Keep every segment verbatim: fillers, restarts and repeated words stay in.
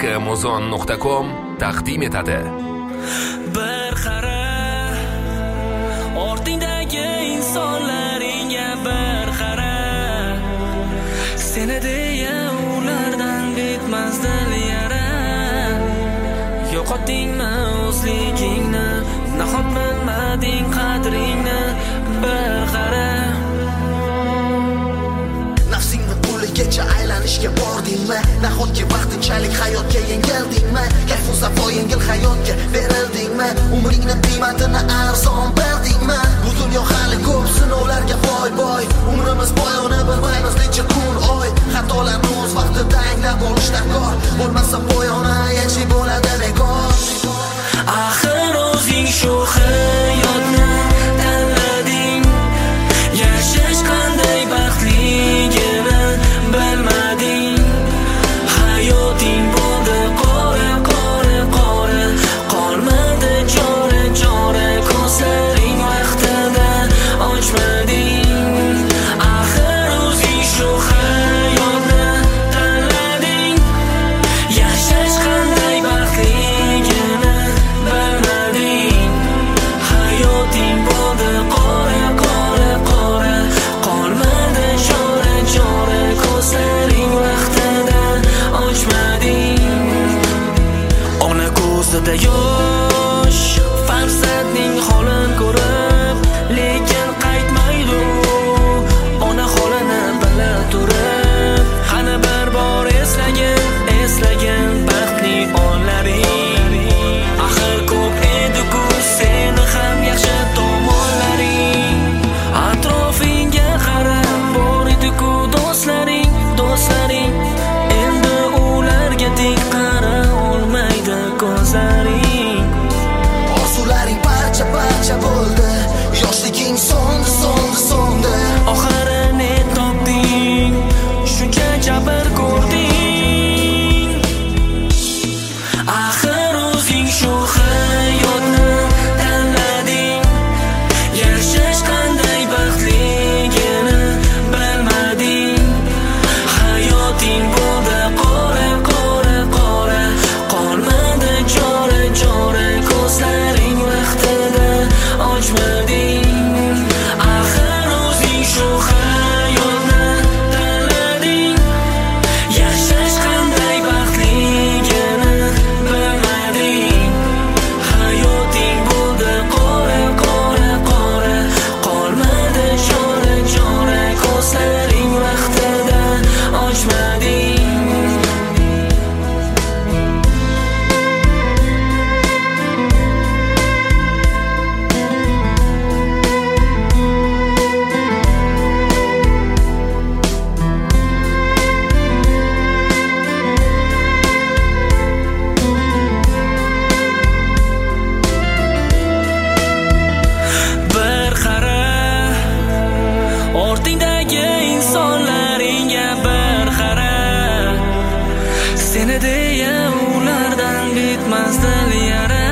muzon nuqta com taqdim etadi. Bir qara ortingdagi insonlaringga bir qara, seni deya ulardan bitmasdi yara. Yo'qotdingmi o'zligingni, nahot bilmading qadringni. Bir qara, nafsingni puligacha aylanishga bordingmi? Nahotki vaqtinchalik hayotga yengildingmi? Kayfu safo yengil hayotga berildingmi? Umringni qiymatini arzon berdingmi? Bu dunyo hali ko'p sinovlarga boy boy. Umrimiz poyoni bilmaymiz necha kun oy. Xatolarni o'z vaqtida anglab olish darkor, bo'lmasa poyoni yaxshi bo'ladi bekor. Axir o'zing shu hayotni tanlading, yashash qanday baxtligini bilmading. Hayoting bo'ldi qora qora qora, qolmadi chora chora, ko'zlaring vaqtida ochmading. Axir o'zing shu hayotni tanlading, yashash qanday baxtligini bilmading. Hayoting bo'ldi qora qora qora, qolmadi chora chora, ko'zlaring vaqtida ochmading. Ona ko'zida yosh, farzandning holini ko'rib, lekin qaytmaydi ona holini bila turib. Qani bir bor eslagin, eslagin baxtli onlaring. Axir ko'p edi-ku seni ham yaxshi tomonlaring. Atrofingga qarab bor edi-ku do'stlaring, do'stlaring. Endi ularga teng qara olmaydi ko'zlaring. Orzularing parcha parcha bo'ldi, yoshliging so'ndi so'ndi so'ndi. Oxirini topding, shuncha jabr ko'rding. Axir o'zing shu hayotni tanlading, yashash qanday baxtligini bilmading. Hayoting bo'ldi qora qora qora, qolmadi chora chora, ko'zlaring vaqtida ochmading. Axir o'zing shu hayotni tanlading, yashash qanday baxtligini bilmading. Hayoting bo'ldi qora qora qora, qolmadi chora chora, ko'zlaring vaqtida ochmading. Bir qara ortingdagi insonlaringga bir qara, seni deya ulardan bitmasdi yara.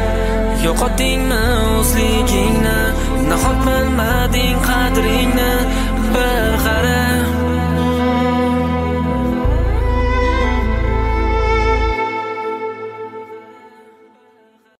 Yo'qotdingmi o'zligingni, nahot bilmading qadringni.